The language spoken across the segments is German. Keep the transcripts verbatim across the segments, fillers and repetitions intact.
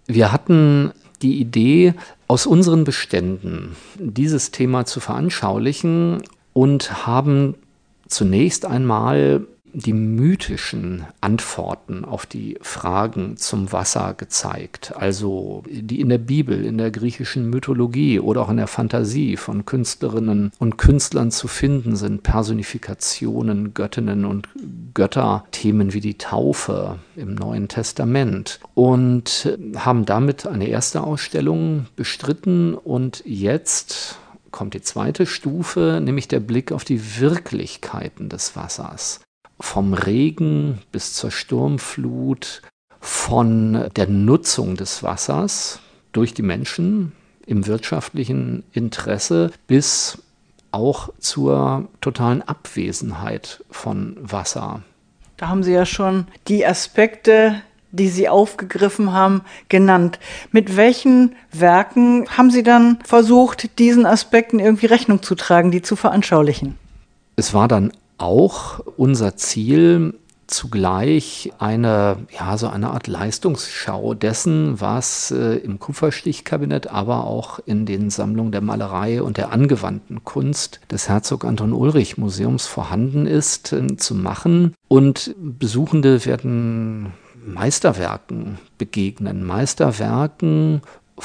Wir hatten die Idee, aus unseren Beständen dieses Thema zu veranschaulichen und haben zunächst einmal die mythischen Antworten auf die Fragen zum Wasser gezeigt, also die in der Bibel, in der griechischen Mythologie oder auch in der Fantasie von Künstlerinnen und Künstlern zu finden sind, Personifikationen, Göttinnen und Götter, Themen wie die Taufe im Neuen Testament, und haben damit eine erste Ausstellung bestritten. Und jetzt kommt die zweite Stufe, nämlich der Blick auf die Wirklichkeiten des Wassers. Vom Regen bis zur Sturmflut, von der Nutzung des Wassers durch die Menschen im wirtschaftlichen Interesse bis auch zur totalen Abwesenheit von Wasser. Da haben Sie ja schon die Aspekte, die Sie aufgegriffen haben, genannt. Mit welchen Werken haben Sie dann versucht, diesen Aspekten irgendwie Rechnung zu tragen, die zu veranschaulichen? Es war dann auch unser Ziel, zugleich eine, ja, so eine Art Leistungsschau dessen, was äh, im Kupferstichkabinett, aber auch in den Sammlungen der Malerei und der angewandten Kunst des Herzog Anton Ulrich Museums vorhanden ist, äh, zu machen. Und Besuchende werden Meisterwerken begegnen, Meisterwerken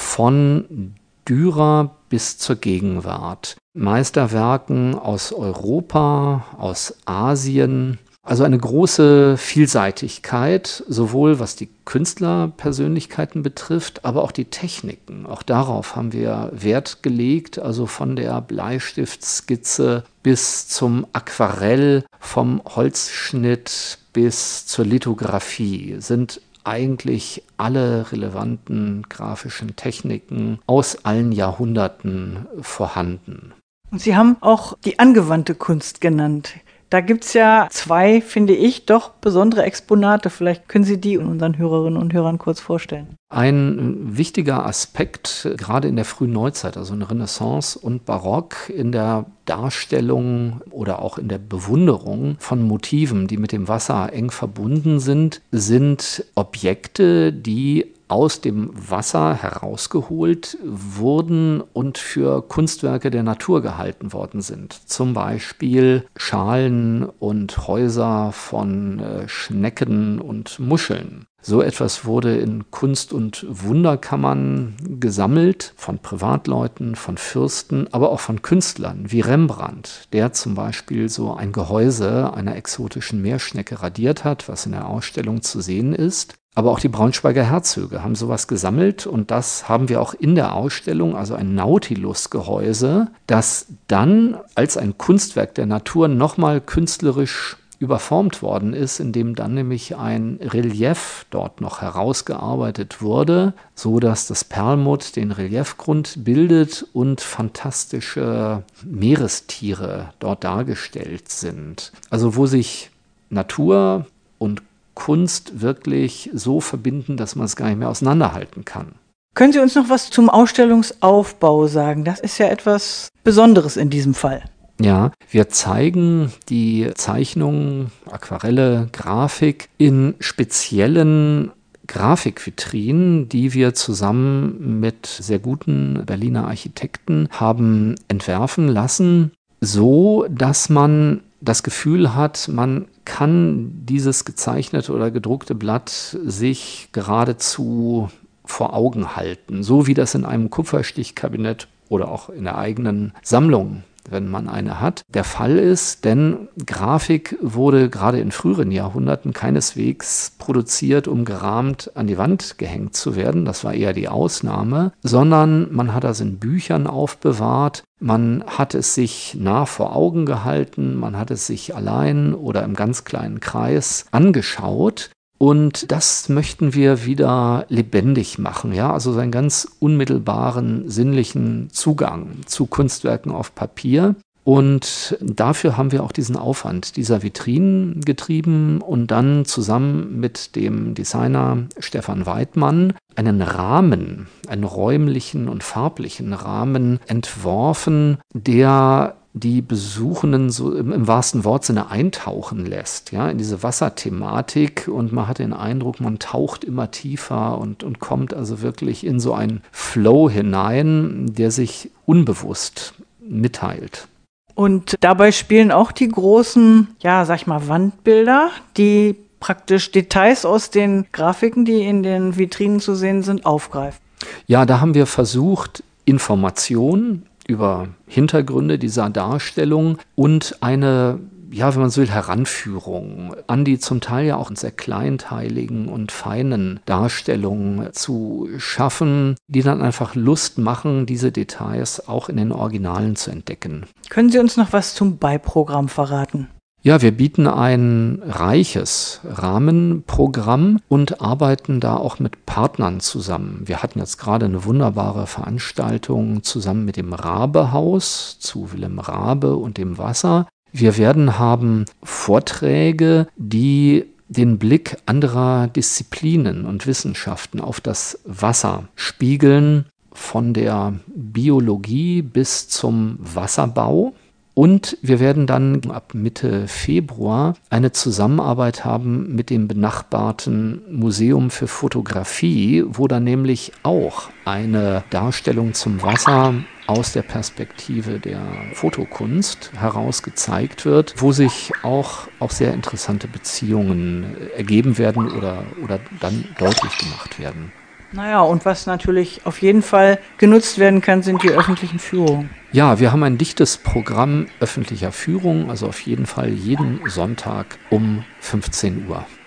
von Dürer bis zur Gegenwart. Meisterwerken aus Europa, aus Asien, also eine große Vielseitigkeit, sowohl was die Künstlerpersönlichkeiten betrifft, aber auch die Techniken. Auch darauf haben wir Wert gelegt, also von der Bleistiftskizze bis zum Aquarell, vom Holzschnitt bis zur Lithografie sind eigentlich alle relevanten grafischen Techniken aus allen Jahrhunderten vorhanden. Und Sie haben auch die angewandte Kunst genannt. Da gibt es ja zwei, finde ich, doch besondere Exponate. Vielleicht können Sie die unseren Hörerinnen und Hörern kurz vorstellen. Ein wichtiger Aspekt, gerade in der frühen Neuzeit, also in Renaissance und Barock, in der Darstellung oder auch in der Bewunderung von Motiven, die mit dem Wasser eng verbunden sind, sind Objekte, die aus dem Wasser herausgeholt wurden und für Kunstwerke der Natur gehalten worden sind. Zum Beispiel Schalen und Häuser von äh, Schnecken und Muscheln. So etwas wurde in Kunst- und Wunderkammern gesammelt, von Privatleuten, von Fürsten, aber auch von Künstlern wie Rembrandt, der zum Beispiel so ein Gehäuse einer exotischen Meerschnecke radiert hat, was in der Ausstellung zu sehen ist. Aber auch die Braunschweiger Herzöge haben sowas gesammelt, und das haben wir auch in der Ausstellung, also ein Nautilus-Gehäuse, das dann als ein Kunstwerk der Natur nochmal künstlerisch überformt worden ist, indem dann nämlich ein Relief dort noch herausgearbeitet wurde, so dass das Perlmutt den Reliefgrund bildet und fantastische Meerestiere dort dargestellt sind. Also wo sich Natur und Kunst wirklich so verbinden, dass man es gar nicht mehr auseinanderhalten kann. Können Sie uns noch was zum Ausstellungsaufbau sagen? Das ist ja etwas Besonderes in diesem Fall. Ja, wir zeigen die Zeichnungen, Aquarelle, Grafik in speziellen Grafikvitrinen, die wir zusammen mit sehr guten Berliner Architekten haben entwerfen lassen, so dass man das Gefühl hat, man kann dieses gezeichnete oder gedruckte Blatt sich geradezu vor Augen halten, so wie das in einem Kupferstichkabinett oder auch in der eigenen Sammlung, wenn man eine hat, der Fall ist, denn Grafik wurde gerade in früheren Jahrhunderten keineswegs produziert, um gerahmt an die Wand gehängt zu werden, das war eher die Ausnahme, sondern man hat das in Büchern aufbewahrt, man hat es sich nah vor Augen gehalten, man hat es sich allein oder im ganz kleinen Kreis angeschaut. Und das möchten wir wieder lebendig machen, ja, also so einen ganz unmittelbaren sinnlichen Zugang zu Kunstwerken auf Papier. Und dafür haben wir auch diesen Aufwand dieser Vitrinen getrieben und dann zusammen mit dem Designer Stefan Weidmann einen Rahmen, einen räumlichen und farblichen Rahmen entworfen, der die Besuchenden so im, im wahrsten Wortsinne eintauchen lässt, ja, in diese Wasserthematik, und man hat den Eindruck, man taucht immer tiefer und, und kommt also wirklich in so einen Flow hinein, der sich unbewusst mitteilt. Und dabei spielen auch die großen, ja, sag ich mal, Wandbilder, die praktisch Details aus den Grafiken, die in den Vitrinen zu sehen sind, aufgreifen. Ja, da haben wir versucht, Informationen über Hintergründe dieser Darstellung und eine, ja, wenn man so will, Heranführung an die zum Teil ja auch sehr kleinteiligen und feinen Darstellungen zu schaffen, die dann einfach Lust machen, diese Details auch in den Originalen zu entdecken. Können Sie uns noch was zum Beiprogramm verraten? Ja, wir bieten ein reiches Rahmenprogramm und arbeiten da auch mit Partnern zusammen. Wir hatten jetzt gerade eine wunderbare Veranstaltung zusammen mit dem Rabe-Haus zu Wilhelm Raabe und dem Wasser. Wir werden haben Vorträge, die den Blick anderer Disziplinen und Wissenschaften auf das Wasser spiegeln, von der Biologie bis zum Wasserbau. Und wir werden dann ab Mitte Februar eine Zusammenarbeit haben mit dem benachbarten Museum für Fotografie, wo dann nämlich auch eine Darstellung zum Wasser aus der Perspektive der Fotokunst heraus gezeigt wird, wo sich auch, auch sehr interessante Beziehungen ergeben werden oder, oder dann deutlich gemacht werden. Naja, und was natürlich auf jeden Fall genutzt werden kann, sind die öffentlichen Führungen. Ja, wir haben ein dichtes Programm öffentlicher Führung, also auf jeden Fall jeden Sonntag um fünfzehn Uhr.